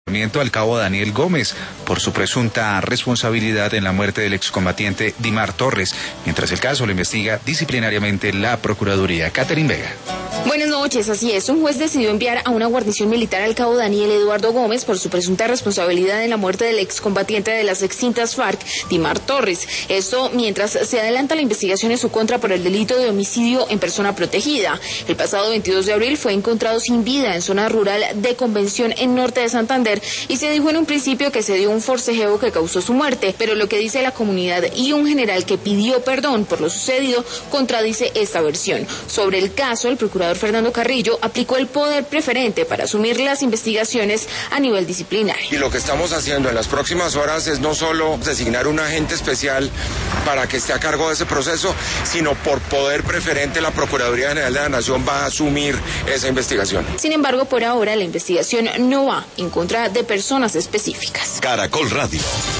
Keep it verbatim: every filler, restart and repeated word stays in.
al cabo Daniel Gómez por su presunta responsabilidad en la muerte del excombatiente Dimar Torres, mientras el caso lo investiga disciplinariamente la Procuraduría. Catherine Vega. Buenas noches, así es. Un juez decidió enviar a una guarnición militar al cabo Daniel Eduardo Gómez por su presunta responsabilidad en la muerte del excombatiente de las extintas FARC, Dimar Torres. Esto mientras se adelanta la investigación en su contra por el delito de homicidio en persona protegida. El pasado veintidós de abril fue encontrado sin vida en zona rural de Convención en norte de Santander y se dijo en un principio que se dio un forcejeo que causó su muerte, pero lo que dice la comunidad y un general que pidió perdón por lo sucedido contradice esta versión. Sobre el caso, el procurador Fernando Carrillo aplicó el poder preferente para asumir las investigaciones a nivel disciplinario. Y lo que estamos haciendo en las próximas horas es no solo designar un agente especial para que esté a cargo de ese proceso, sino por poder preferente la Procuraduría General de la Nación va a asumir esa investigación. Sin embargo, por ahora la investigación no va en contra de personas específicas. Caracol Radio.